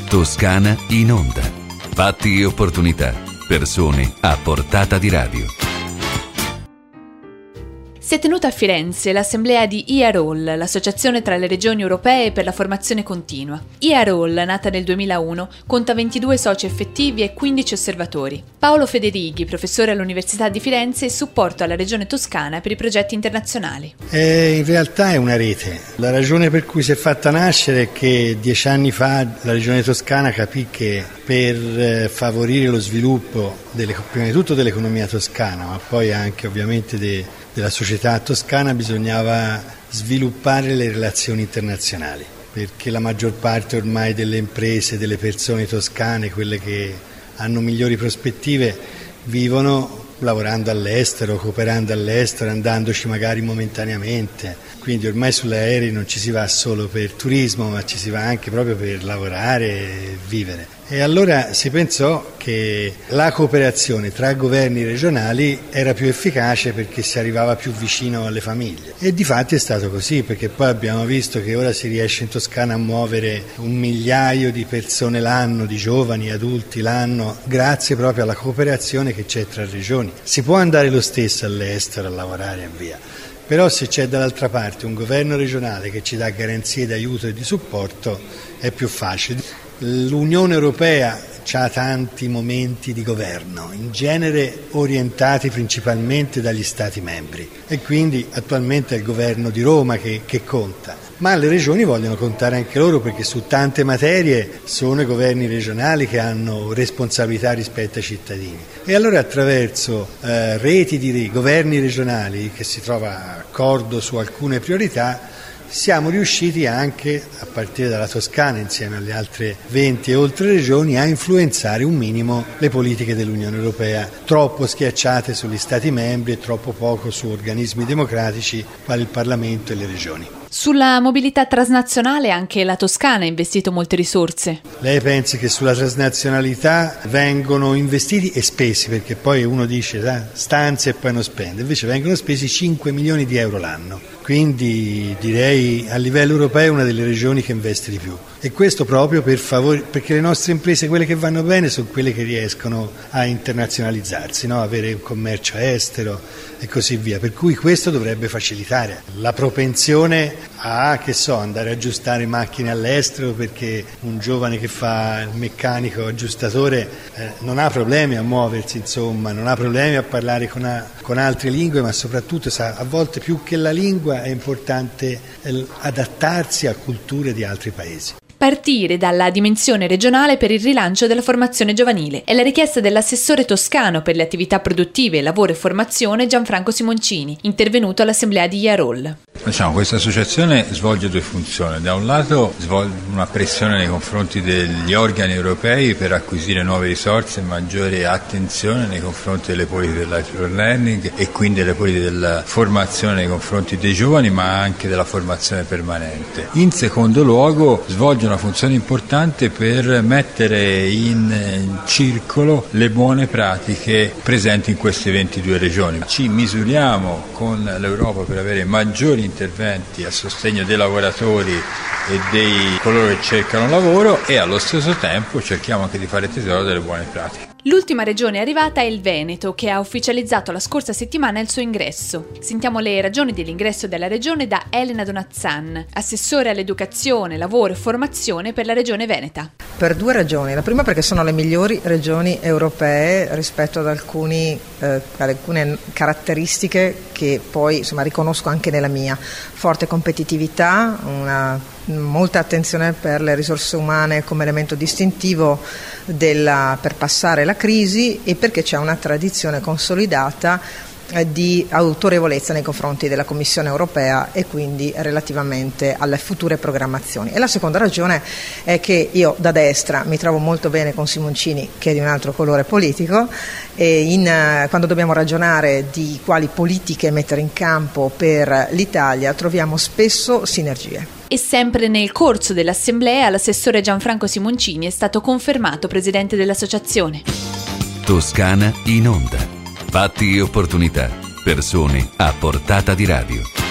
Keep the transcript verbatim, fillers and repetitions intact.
Toscana in onda. Fatti e opportunità. Persone a portata di radio. Si è tenuta a Firenze l'assemblea di I A R O L, l'associazione tra le regioni europee per la formazione continua. I A R O L, nata nel duemilauno, conta ventidue soci effettivi e quindici osservatori. Paolo Federighi, professore all'Università di Firenze e supporto alla regione toscana per i progetti internazionali. Eh, in realtà è una rete. La ragione per cui si è fatta nascere è che dieci anni fa la regione toscana capì che per favorire lo sviluppo delle, prima di tutto dell'economia toscana, ma poi anche ovviamente de, della società toscana, bisognava sviluppare le relazioni internazionali, perché la maggior parte ormai delle imprese, delle persone toscane, quelle che hanno migliori prospettive, vivono lavorando all'estero, cooperando all'estero, andandoci magari momentaneamente. Quindi ormai sulle aerei non ci si va solo per turismo, ma ci si va anche proprio per lavorare e vivere. E allora si pensò che la cooperazione tra governi regionali era più efficace perché si arrivava più vicino alle famiglie. E difatti è stato così, perché poi abbiamo visto che ora si riesce in Toscana a muovere un migliaio di persone l'anno, di giovani, adulti l'anno, grazie proprio alla cooperazione che c'è tra regioni. Si può andare lo stesso all'estero a lavorare e via. Però se c'è dall'altra parte un governo regionale che ci dà garanzie di aiuto e di supporto è più facile. L'Unione Europea ha tanti momenti di governo, in genere orientati principalmente dagli Stati membri, e quindi attualmente è il governo di Roma che, che conta. Ma le regioni vogliono contare anche loro, perché su tante materie sono i governi regionali che hanno responsabilità rispetto ai cittadini. E allora attraverso eh, reti di governi regionali che si trova accordo su alcune priorità, siamo riusciti anche, a partire dalla Toscana insieme alle altre venti e oltre regioni, a influenzare un minimo le politiche dell'Unione Europea, troppo schiacciate sugli Stati membri e troppo poco su organismi democratici quali il Parlamento e le regioni. Sulla mobilità transnazionale anche la Toscana ha investito molte risorse. Lei pensa che sulla transnazionalità vengono investiti e spesi, perché poi uno dice ah, stanze e poi non spende, invece vengono spesi cinque milioni di euro l'anno, quindi direi a livello europeo è una delle regioni che investe di più, e questo proprio per favore, perché le nostre imprese, quelle che vanno bene, sono quelle che riescono a internazionalizzarsi, no? Avere un commercio estero e così via, per cui questo dovrebbe facilitare la propensione a, che so, andare a aggiustare macchine all'estero, perché un giovane che fa il meccanico aggiustatore eh, non ha problemi a muoversi, insomma, non ha problemi a parlare con, a, con altre lingue, ma soprattutto sa, a volte più che la lingua è importante eh, adattarsi a culture di altri paesi. Partire dalla dimensione regionale per il rilancio della formazione giovanile è la richiesta dell'assessore toscano per le attività produttive, lavoro e formazione Gianfranco Simoncini, intervenuto all'assemblea di I A R O L. Diciamo, questa associazione svolge due funzioni. Da un lato svolge una pressione nei confronti degli organi europei per acquisire nuove risorse e maggiore attenzione nei confronti delle politiche del lifelong learning e quindi delle politiche della formazione nei confronti dei giovani, ma anche della formazione permanente. In secondo luogo svolge una funzione importante per mettere in circolo le buone pratiche presenti in queste ventidue regioni. Ci misuriamo con l'Europa per avere maggiori interventi a sostegno dei lavoratori e dei coloro che cercano lavoro, e allo stesso tempo cerchiamo anche di fare tesoro delle buone pratiche. L'ultima regione arrivata è il Veneto, che ha ufficializzato la scorsa settimana il suo ingresso. Sentiamo le ragioni dell'ingresso della regione da Elena Donazzan, assessore all'educazione, lavoro e formazione per la regione veneta. Per due ragioni. La prima perché sono le migliori regioni europee rispetto ad alcuni, eh, ad alcune caratteristiche che poi insomma riconosco anche nella mia. Forte competitività, una molta attenzione per le risorse umane come elemento distintivo della, per passare la crisi, e perché c'è una tradizione consolidata di autorevolezza nei confronti della Commissione europea e quindi relativamente alle future programmazioni. E la seconda ragione è che io da destra mi trovo molto bene con Simoncini, che è di un altro colore politico, e in, quando dobbiamo ragionare di quali politiche mettere in campo per l'Italia troviamo spesso sinergie. E sempre nel corso dell'assemblea l'assessore Gianfranco Simoncini è stato confermato presidente dell'associazione. Toscana in onda. Fatti e opportunità. Persone a portata di radio.